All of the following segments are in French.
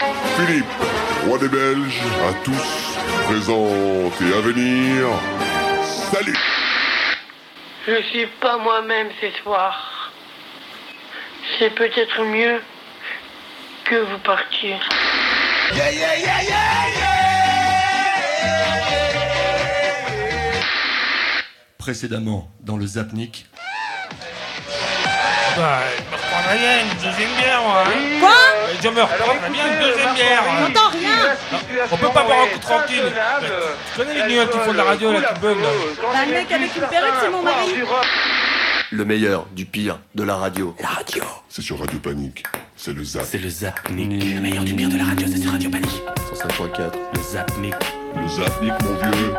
Philippe, roi des Belges, à tous, présents et à venir, salut! Je suis pas moi-même ce soir. C'est peut-être mieux que vous partiez. Yeah, yeah, yeah, yeah, Précédemment, dans le Zapnik. Bah, je me reprendrais bien une deuxième bière, moi. Hein. Quoi? Je me reprendrais bien une deuxième bière. J'entends rien. On peut pas boire un coup tranquille. Tu connais les guignols qui font de la radio, là, qui bug, là. Un mec avec une perruque, c'est mon mari. Le meilleur, du pire, de la radio. La radio. C'est sur Radio Panique, c'est le Zap. C'est le Zapnik. Le meilleur du pire de la radio, c'est sur Radio Panique. 105.4. Le Zapnik. Le Zapnik, mon vieux.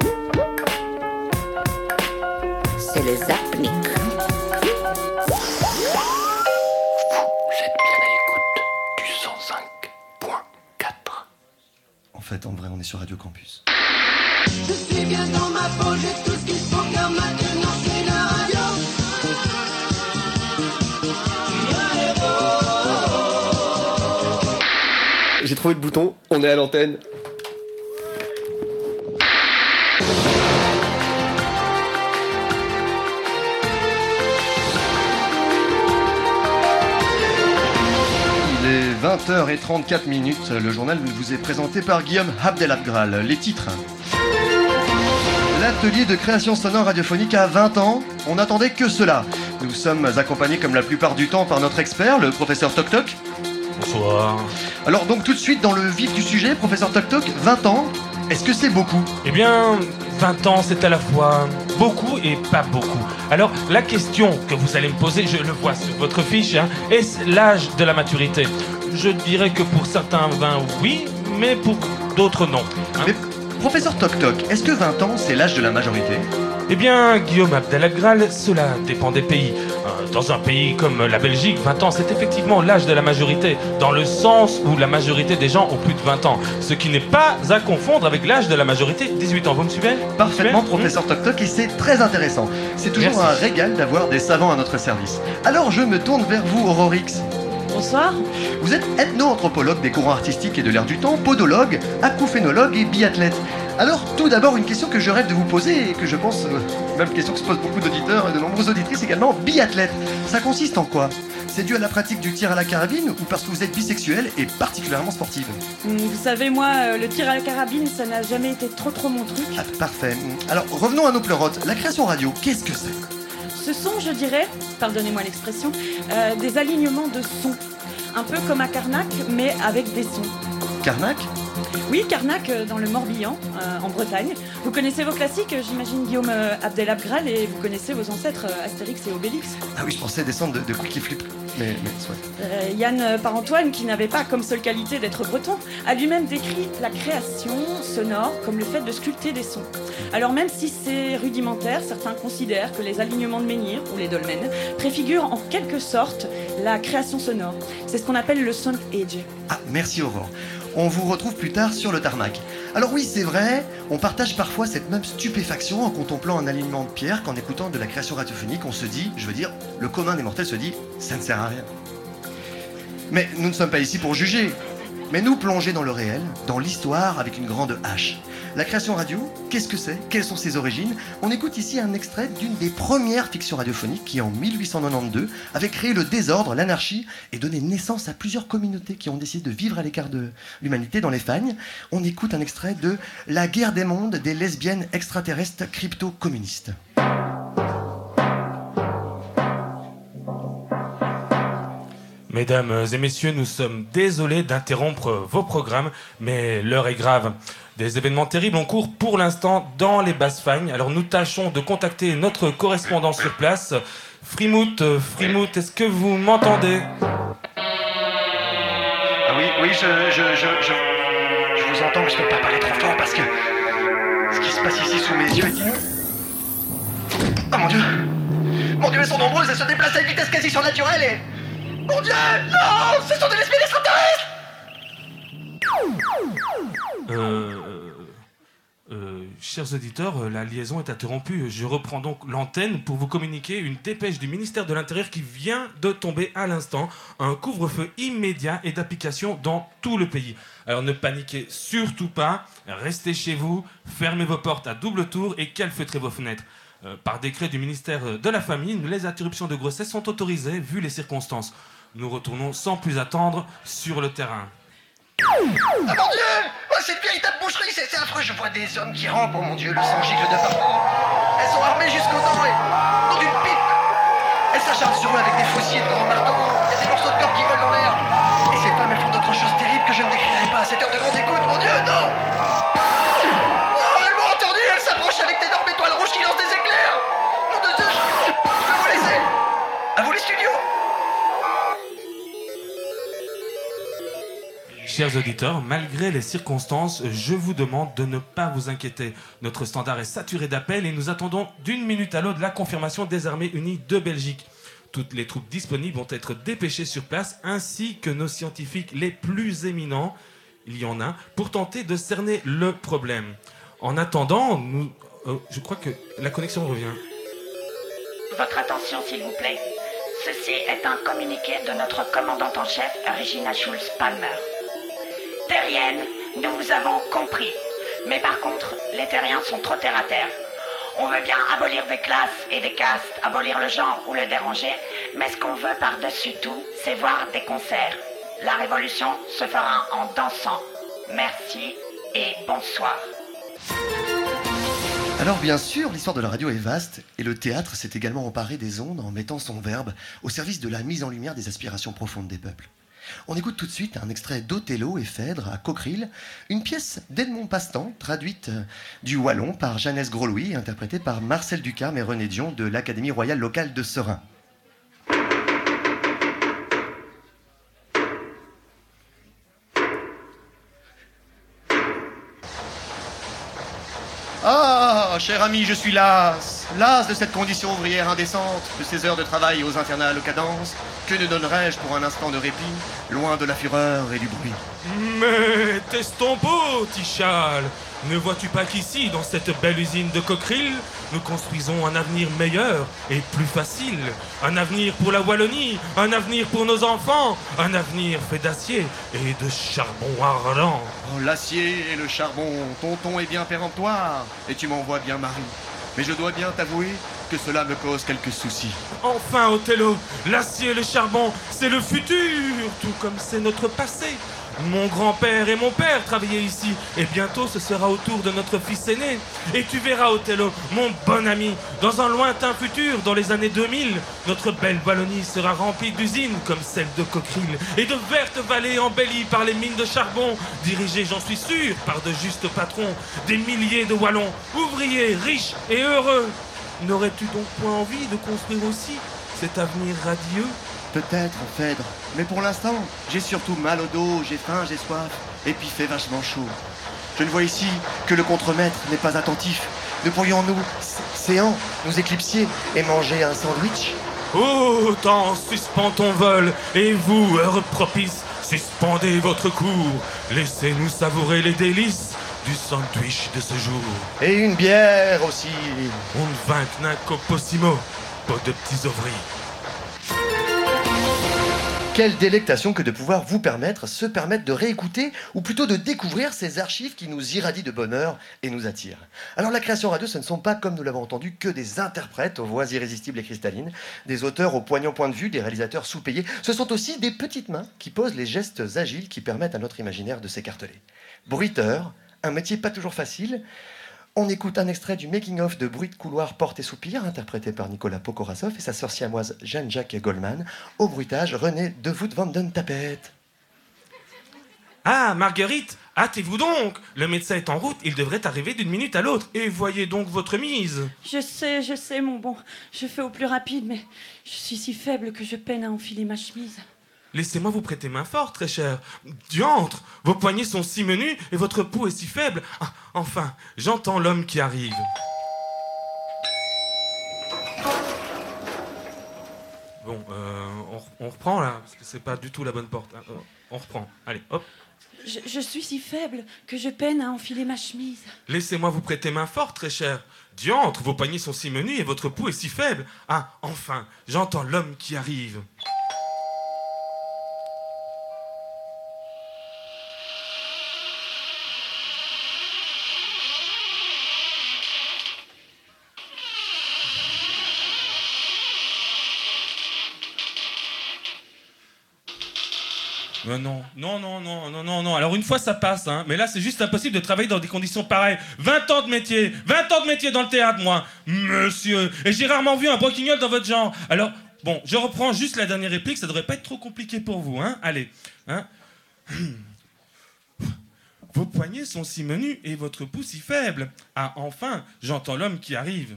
C'est le Zapnik. Vous êtes bien à l'écoute du 105.4. En fait, en vrai, on est sur Radio Campus. Je suis bien dans ma peau, j'ai tout ce qu'il faut car maintenant c'est la radio. J'ai trouvé le bouton, on est à l'antenne. Il est 20h34. Le journal vous est présenté par Guillaume Abdelabgral. Les titres. L'atelier de création sonore radiophonique a 20 ans. On n'attendait que cela. Nous sommes accompagnés comme la plupart du temps par notre expert, le professeur Toc Toc. Bonsoir. Alors donc tout de suite dans le vif du sujet, professeur Toc Toc, 20 ans, est-ce que c'est beaucoup? Eh bien, 20 ans, c'est à la fois beaucoup et pas beaucoup. Alors, la question que vous allez me poser, je le vois sur votre fiche, hein, est-ce l'âge de la maturité? Je dirais que pour certains 20, oui, mais pour d'autres, non. Hein. Mais professeur Toc Toc, est-ce que 20 ans c'est l'âge de la majorité? Eh bien, Guillaume Abdelabgral, cela dépend des pays. Dans un pays comme la Belgique, 20 ans, c'est effectivement l'âge de la majorité, dans le sens où la majorité des gens ont plus de 20 ans. Ce qui n'est pas à confondre avec l'âge de la majorité, 18 ans. Vous me suivez? Parfaitement, professeur Toc Toc, et c'est très intéressant. C'est toujours Merci. un régal d'avoir des savants à notre service. Alors je me tourne vers vous, Aurorix. Bonsoir. Vous êtes ethno-anthropologue des courants artistiques et de l'ère du temps, podologue, acouphénologue et biathlète. Alors, tout d'abord, une question que je rêve de vous poser et que je pense, même question que se posent beaucoup d'auditeurs et de nombreuses auditrices également, biathlète. Ça consiste en quoi? C'est dû à la pratique du tir à la carabine ou parce que vous êtes bisexuelle et particulièrement sportive? Vous savez, moi, le tir à la carabine, ça n'a jamais été trop mon truc. Ah, parfait. Alors, revenons à nos pleurotes. La création radio, qu'est-ce que c'est? Ce sont, je dirais, pardonnez-moi l'expression, des alignements de sons. Un peu comme à Carnac, mais avec des sons. Carnac? Oui, Carnac, dans le Morbihan, en Bretagne. Vous connaissez vos classiques, j'imagine, Guillaume Abdelabgral, et vous connaissez vos ancêtres, Astérix et Obélix. Ah oui, je pensais descendre de Quicky Flip. Mais soit. Yann Parentoine, qui n'avait pas comme seule qualité d'être breton, a lui-même décrit la création sonore comme le fait de sculpter des sons. Alors même si c'est rudimentaire, certains considèrent que les alignements de menhir, ou les dolmens, préfigurent en quelque sorte la création sonore. C'est ce qu'on appelle le sound age. Ah, merci Aurore. On vous retrouve plus tard sur le tarmac. Alors oui, c'est vrai, on partage parfois cette même stupéfaction en contemplant un alignement de pierre qu'en écoutant de la création radiophonique, on se dit, je veux dire, le commun des mortels se dit, ça ne sert à rien. Mais nous ne sommes pas ici pour juger, mais nous plonger dans le réel, dans l'histoire avec une grande H. La création radio, qu'est-ce que c'est? Quelles sont ses origines? On écoute ici un extrait d'une des premières fictions radiophoniques qui, en 1892, avait créé le désordre, l'anarchie et donné naissance à plusieurs communautés qui ont décidé de vivre à l'écart de l'humanité dans les fagnes. On écoute un extrait de La guerre des mondes des lesbiennes extraterrestres crypto-communistes. Mesdames et messieurs, nous sommes désolés d'interrompre vos programmes, mais l'heure est grave. Des événements terribles en cours pour l'instant dans les Basses-Fagnes. Alors nous tâchons de contacter notre correspondant sur place. Frimout, est-ce que vous m'entendez? Ah oui, je vous entends, mais je ne peux pas parler trop fort parce que ce qui se passe ici sous mes yeux est... Oh mon Dieu! Mon Dieu, elles sont nombreuses, elles se déplacent à une vitesse quasi surnaturelle et... Mon Dieu! Non! Ce sont des lesbiennes extraterrestres! Chers auditeurs, la liaison est interrompue. Je reprends donc l'antenne pour vous communiquer une dépêche du ministère de l'Intérieur qui vient de tomber à l'instant. Un couvre-feu immédiat est d'application dans tout le pays. Alors ne paniquez surtout pas, restez chez vous, fermez vos portes à double tour et calfeutrez vos fenêtres. Par décret du ministère de la Famille, les interruptions de grossesse sont autorisées vu les circonstances. Nous retournons sans plus attendre sur le terrain. Ah mon Dieu! Oh, c'est une véritable boucherie, c'est affreux. Je vois des hommes qui rampent, oh mon Dieu, le sang gicle de partout. Elles sont armées jusqu'aux dents et dans une pipe. Elles s'acharnent sur eux avec des faucilles et de grands marteaux. Il y a des morceaux de corps qui volent dans l'air. Et ces femmes, elles font d'autres choses terribles que je ne décrirai pas à cette heure de grande écoute, mon Dieu, non! Oh, elles m'ont entendu, elles s'approchent avec d'énormes étoiles rouges qui lancent des éclairs. Nom de Dieu, je vais vous laisser. À vous les studios. Chers auditeurs, malgré les circonstances, je vous demande de ne pas vous inquiéter. Notre standard est saturé d'appels et nous attendons d'une minute à l'autre la confirmation des armées unies de Belgique. Toutes les troupes disponibles vont être dépêchées sur place, ainsi que nos scientifiques les plus éminents, il y en a, pour tenter de cerner le problème. En attendant, je crois que la connexion revient. Votre attention, s'il vous plaît. Ceci est un communiqué de notre commandante en chef, Regina Schulz-Palmer. Terrienne, nous vous avons compris. Mais par contre, les terriens sont trop terre-à-terre. On veut bien abolir des classes et des castes, abolir le genre ou le déranger, mais ce qu'on veut par-dessus tout, c'est voir des concerts. La révolution se fera en dansant. Merci et bonsoir. Alors bien sûr, l'histoire de la radio est vaste, et le théâtre s'est également emparé des ondes en mettant son verbe au service de la mise en lumière des aspirations profondes des peuples. On écoute tout de suite un extrait d'Othello et Phèdre à Coqueril, une pièce d'Edmond Pastan, traduite du wallon par Jeannès Gros-Louis, interprétée par Marcel Ducarme et René Dion de l'Académie royale locale de Serein. Ah, cher ami, je suis las de cette condition ouvrière indécente, de ces heures de travail aux infernales cadences. Que ne donnerais-je pour un instant de répit, loin de la fureur et du bruit? Mais t'estompeau, Tichal, ne vois-tu pas qu'ici, dans cette belle usine de Coqueril, nous construisons un avenir meilleur et plus facile, un avenir pour la Wallonie, un avenir pour nos enfants, un avenir fait d'acier et de charbon ardent. Oh, l'acier et le charbon, ton ton est bien péremptoire, et tu m'envoies bien Marie. Mais je dois bien t'avouer que cela me cause quelques soucis. Enfin, Othello, l'acier et le charbon, c'est le futur, tout comme c'est notre passé. Mon grand-père et mon père travaillaient ici, et bientôt ce sera au tour de notre fils aîné. Et tu verras, Othello, mon bon ami, dans un lointain futur, dans les années 2000, notre belle Wallonie sera remplie d'usines comme celle de Coqueril, et de vertes vallées embellies par les mines de charbon, dirigées, j'en suis sûr, par de justes patrons, des milliers de Wallons, ouvriers, riches et heureux. N'aurais-tu donc point envie de construire aussi cet avenir radieux? Peut-être, Phèdre, mais pour l'instant, j'ai surtout mal au dos, j'ai faim, j'ai soif, et puis fait vachement chaud. Je ne vois ici que le contremaître n'est pas attentif. Ne pourrions-nous, séants, nous éclipser et manger un sandwich? Oh, temps suspend ton vol, et vous, heure propice, suspendez votre cours. Laissez-nous savourer les délices du sandwich de ce jour. Et une bière aussi. Un vaincna coposimo, pas de petits ouvriers. Quelle délectation que de pouvoir se permettre de réécouter, ou plutôt de découvrir ces archives qui nous irradient de bonheur et nous attirent. Alors la création radio, ce ne sont pas, comme nous l'avons entendu, que des interprètes aux voix irrésistibles et cristallines, des auteurs au poignant point de vue, des réalisateurs sous-payés. Ce sont aussi des petites mains qui posent les gestes agiles qui permettent à notre imaginaire de s'écarteler. Bruiteur, un métier pas toujours facile. On écoute un extrait du making-of de Bruit de couloir, porte et soupir, interprété par Nicolas Pokorassov et sa sœur siamoise Jeanne-Jacques Goldman. Au bruitage, René de Voet van den Tapet. Ah, Marguerite, hâtez-vous donc. Le médecin est en route, il devrait arriver d'une minute à l'autre. Et voyez donc votre mise. Je sais, mon bon. Je fais au plus rapide, mais je suis si faible que je peine à enfiler ma chemise. Laissez-moi vous prêter main forte, très cher. Diantre, vos poignets sont si menus et votre peau est si faible. Ah, enfin, j'entends l'homme qui arrive. Bon, on on reprend là, parce que c'est pas du tout la bonne porte. Hein. On reprend. Allez, hop. Je suis si faible que je peine à enfiler ma chemise. Laissez-moi vous prêter main forte, très cher. Diantre, vos poignets sont si menus et votre pouls est si faible. Ah, enfin, j'entends l'homme qui arrive. Non. Alors une fois ça passe, hein. Mais là c'est juste impossible de travailler dans des conditions pareilles. 20 ans de métier dans le théâtre, moi, monsieur. Et j'ai rarement vu un broquignol dans votre genre. Alors, bon, je reprends juste la dernière réplique, ça devrait pas être trop compliqué pour vous, hein. Allez, hein. Vos poignets sont si menus et votre pouls si faible. Ah, enfin, j'entends l'homme qui arrive.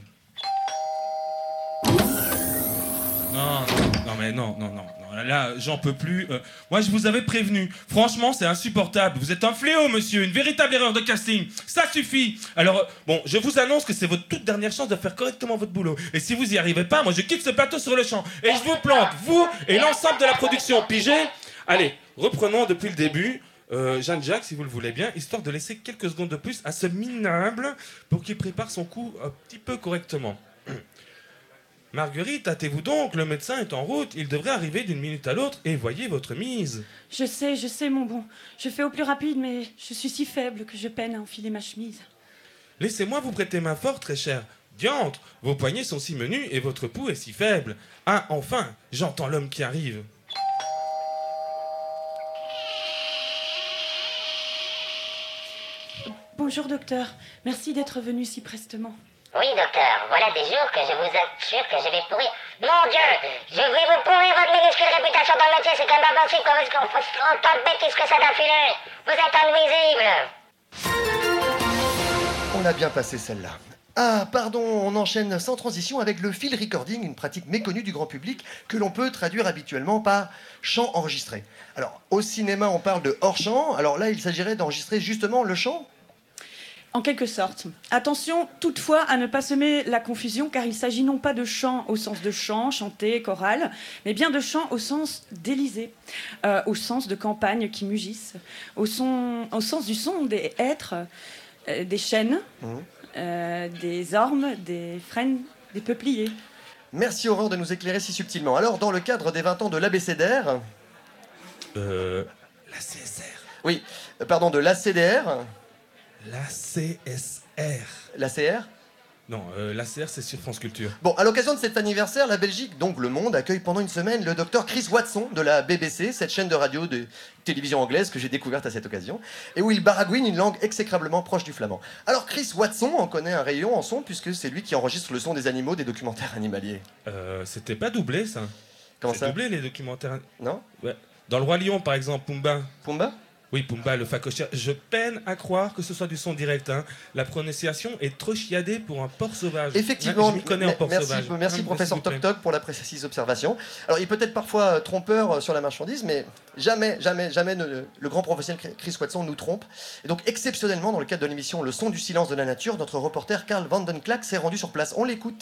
Non, là, j'en peux plus. Moi, je vous avais prévenu. Franchement, c'est insupportable. Vous êtes un fléau, monsieur. Une véritable erreur de casting. Ça suffit. Alors, bon, je vous annonce que c'est votre toute dernière chance de faire correctement votre boulot. Et si vous y arrivez pas, moi, je quitte ce plateau sur le champ. Et je vous plante, vous et l'ensemble de la production. Pigé ? Allez, reprenons depuis le début. Jeanne-Jacques, si vous le voulez bien, histoire de laisser quelques secondes de plus à ce minable pour qu'il prépare son coup un petit peu correctement. Marguerite, hâtez-vous donc, le médecin est en route, il devrait arriver d'une minute à l'autre, et voyez votre mise. Je sais, mon bon. Je fais au plus rapide, mais je suis si faible que je peine à enfiler ma chemise. Laissez-moi vous prêter main forte, très cher. Diantre, vos poignets sont si menus et votre pouls est si faible. Ah, enfin, j'entends l'homme qui arrive. Bonjour, docteur. Merci d'être venu si prestement. Oui, docteur, voilà des jours que je vous assure que je vais pourrir. Mon Dieu, je vais vous pourrir votre minuscule réputation dans le métier, c'est quand même pas possible qu'on fasse autant de bêtises que ça d'affilée. Vous êtes invisible. On a bien passé celle-là. Ah, pardon, on enchaîne sans transition avec le field recording, une pratique méconnue du grand public que l'on peut traduire habituellement par chant enregistré. Alors, au cinéma, on parle de hors-champ. Alors là, il s'agirait d'enregistrer justement le chant ? En quelque sorte. Attention toutefois à ne pas semer la confusion, car il s'agit non pas de chant au sens de chant, chanté, choral, mais bien de chant au sens d'Élysée, au sens de campagne qui mugissent, au sens du son des hêtres, des chênes, des ormes, des frênes, des peupliers. Merci Aurore de nous éclairer si subtilement. Alors, dans le cadre des 20 ans de l'ABCDR... La CSR. Oui, pardon, de l'ACDR... La CSR. La CR ? Non, la CR, c'est sur France Culture. Bon, à l'occasion de cet anniversaire, la Belgique, donc le monde, accueille pendant une semaine le docteur Chris Watson de la BBC, cette chaîne de radio de télévision anglaise que j'ai découverte à cette occasion, et où il baragouine une langue exécrablement proche du flamand. Alors Chris Watson en connaît un rayon en son, puisque c'est lui qui enregistre le son des animaux des documentaires animaliers. C'était pas doublé, ça. Comment c'est ça ? Doublé, les documentaires. Non ? Ouais. Dans Le Roi Lion, par exemple, Pumba. Pumba ? Oui, Pumba, le phacochère. Je peine à croire que ce soit du son direct. Hein. La prononciation est trop chiadée pour un porc sauvage. Effectivement, je m'y connais en porc sauvage. Merci professeur Toc Toc pour la précise observation. Alors, il peut être parfois trompeur sur la marchandise, mais jamais le grand professionnel Chris Watson nous trompe. Et donc, exceptionnellement, dans le cadre de l'émission Le son du silence de la nature, notre reporter Karl Vandenklack s'est rendu sur place. On l'écoute.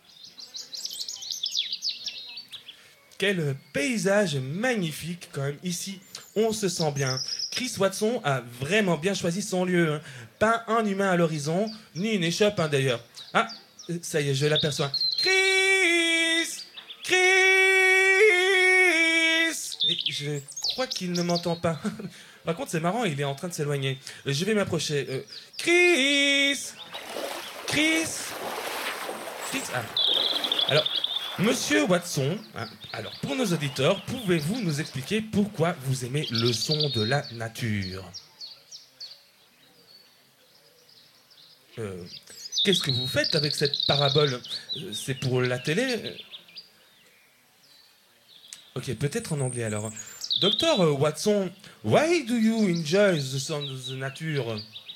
Quel paysage magnifique, quand même, ici. On se sent bien. Chris Watson a vraiment bien choisi son lieu. Hein. Pas un humain à l'horizon, ni une échoppe, hein, d'ailleurs. Ah, ça y est, je l'aperçois. Chris! Et je crois qu'il ne m'entend pas. Par contre, c'est marrant, il est en train de s'éloigner. Je vais m'approcher. Chris! Ah. Alors... Monsieur Watson, hein, alors pour nos auditeurs, pouvez-vous nous expliquer pourquoi vous aimez le son de la nature ? Qu'est-ce que vous faites avec cette parabole ? C'est pour la télé ? Ok, peut-être en anglais alors. Dr. Watson, why do you enjoy the sound of the nature ?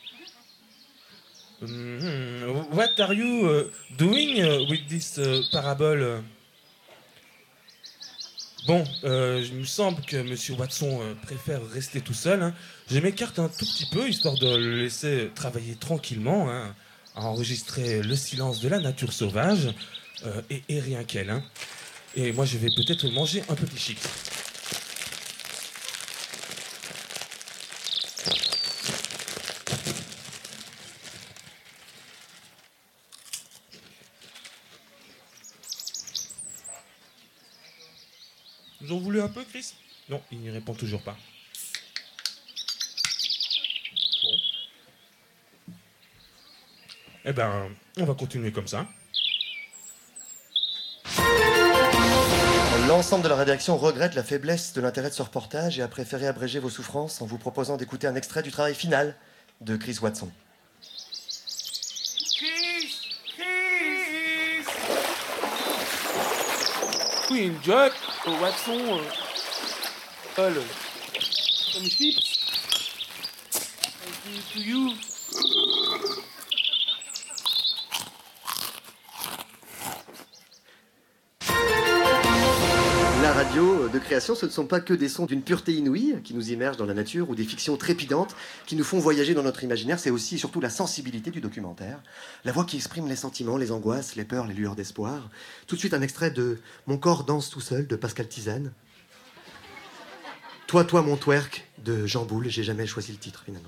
What are you doing with this parabole? Bon, il me semble que Monsieur Watson préfère rester tout seul. Hein. Je m'écarte un tout petit peu, histoire de le laisser travailler tranquillement, hein, à enregistrer le silence de la nature sauvage, et rien qu'elle. Hein. Et moi, je vais peut-être manger un peu plus chic. Vous en voulez un peu, Chris? Non, il n'y répond toujours pas. Bon. Eh ben, on va continuer comme ça. L'ensemble de la rédaction regrette la faiblesse de l'intérêt de ce reportage et a préféré abréger vos souffrances en vous proposant d'écouter un extrait du travail final de Chris Watson. Queen Jack, Watson, Paul, some chips. To you. La radio de création, ce ne sont pas que des sons d'une pureté inouïe qui nous immergent dans la nature ou des fictions trépidantes qui nous font voyager dans notre imaginaire, c'est aussi et surtout la sensibilité du documentaire, la voix qui exprime les sentiments, les angoisses, les peurs, les lueurs d'espoir. Tout de suite un extrait de Mon corps danse tout seul de Pascal Tisane. Toi, mon twerk de Jean Boulle, j'ai jamais choisi le titre finalement.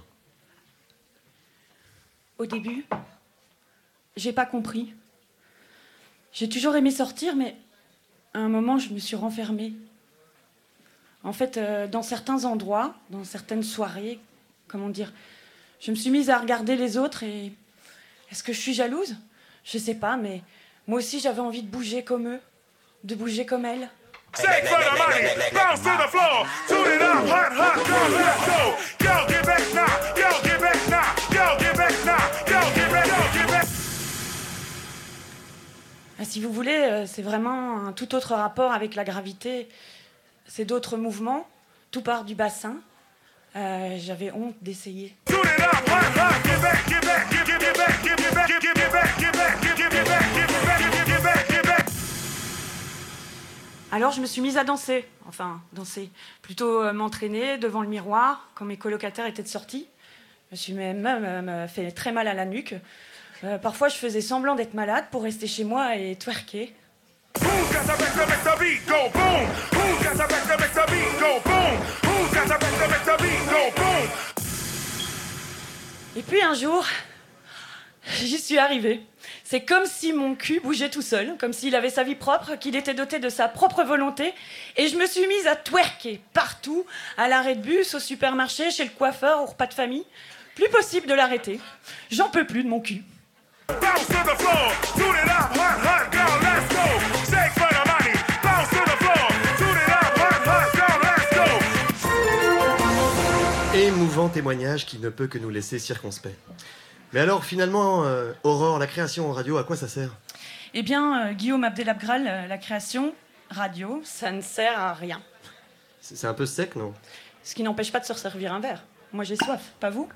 Au début, j'ai pas compris. J'ai toujours aimé sortir, mais à un moment, je me suis renfermée. En fait, dans certains endroits, dans certaines soirées, comment dire, je me suis mise à regarder les autres et... Est-ce que je suis jalouse? Je sais pas, mais moi aussi, j'avais envie de bouger comme eux, de bouger comme elles. Shake for the money, bounce to the floor, tune it up, hot, hot, girl, let's go. Yo, get back now, yo, get back now, yo, get back now, yo, get back, yo, get back. Ah, si vous voulez, c'est vraiment un tout autre rapport avec la gravité. C'est d'autres mouvements, tout part du bassin. J'avais honte d'essayer. Tune it up, hot, hot, get back, get back, get back, get back, get back, get back, get back, get back, get back, get back, get back. Alors je me suis mise à danser, plutôt m'entraîner devant le miroir quand mes colocataires étaient de sortie. Je me suis même fait très mal à la nuque. Parfois je faisais semblant d'être malade pour rester chez moi et twerker. Et puis un jour, j'y suis arrivée. C'est comme si mon cul bougeait tout seul, comme s'il avait sa vie propre, qu'il était doté de sa propre volonté. Et je me suis mise à twerker partout, à l'arrêt de bus, au supermarché, chez le coiffeur, au repas de famille. Plus possible de l'arrêter. J'en peux plus de mon cul. Bounce to the floor, tune it up, hot, hot, girl, let's go. Shake for the money, bounce to the floor, tune it up, hot, hot, girl, let's go. Émouvant témoignage qui ne peut que nous laisser circonspects. Mais alors, finalement, Aurore, la création en radio, à quoi ça sert? Eh bien, Guillaume Abdelabgral, la création radio, ça ne sert à rien. C'est un peu sec, non? Ce qui n'empêche pas de se resservir un verre. Moi, j'ai soif, pas vous?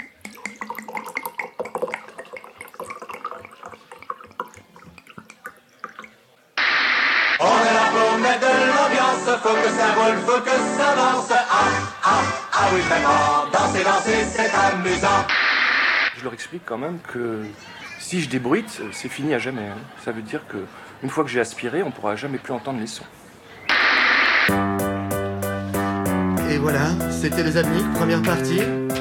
On est là pour mettre de l'ambiance, faut que ça roule, faut que ça avance. Ah oui, vraiment, danser, c'est amusant. Je leur explique quand même que si je débruite, c'est fini à jamais. Hein. Ça veut dire que une fois que j'ai aspiré, on pourra jamais plus entendre les sons. Et voilà, c'était Les Apniques, première partie.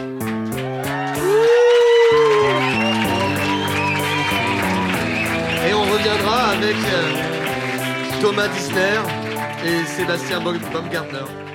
Et on reviendra avec Thomas Dissner et Sébastien Baumgartner.